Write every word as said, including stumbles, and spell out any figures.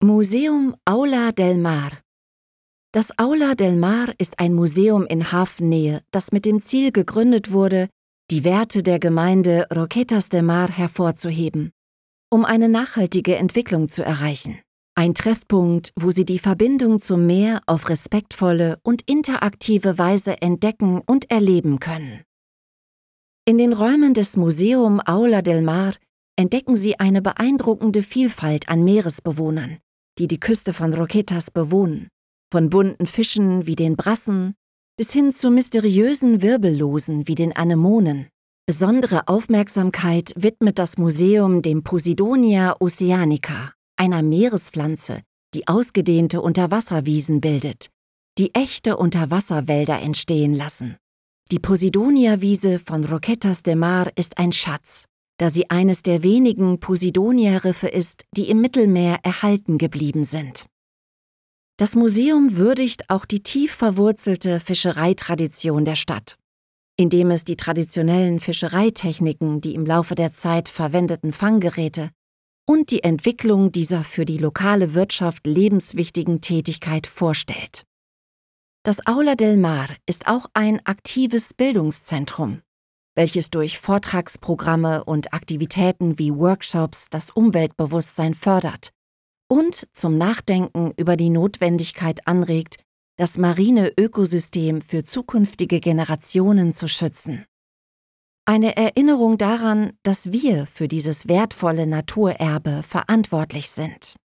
Museum Aula del Mar. Das Aula del Mar ist ein Museum in Hafennähe, das mit dem Ziel gegründet wurde, die Werte der Gemeinde Roquetas de Mar hervorzuheben, um eine nachhaltige Entwicklung zu erreichen. Ein Treffpunkt, wo Sie die Verbindung zum Meer auf respektvolle und interaktive Weise entdecken und erleben können. In den Räumen des Museum Aula del Mar entdecken Sie eine beeindruckende Vielfalt an Meeresbewohnern, die die Küste von Roquetas bewohnen, von bunten Fischen wie den Brassen bis hin zu mysteriösen Wirbellosen wie den Anemonen. Besondere Aufmerksamkeit widmet das Museum dem Posidonia oceanica, einer Meerespflanze, die ausgedehnte Unterwasserwiesen bildet, die echte Unterwasserwälder entstehen lassen. Die Posidonia-Wiese von Roquetas de Mar ist ein Schatz, da sie eines der wenigen Posidonia-Riffe ist, die im Mittelmeer erhalten geblieben sind. Das Museum würdigt auch die tief verwurzelte Fischereitradition der Stadt, indem es die traditionellen Fischereitechniken, die im Laufe der Zeit verwendeten Fanggeräte und die Entwicklung dieser für die lokale Wirtschaft lebenswichtigen Tätigkeit vorstellt. Das Aula del Mar ist auch ein aktives Bildungszentrum, welches durch Vortragsprogramme und Aktivitäten wie Workshops das Umweltbewusstsein fördert und zum Nachdenken über die Notwendigkeit anregt, das marine Ökosystem für zukünftige Generationen zu schützen. Eine Erinnerung daran, dass wir für dieses wertvolle Naturerbe verantwortlich sind.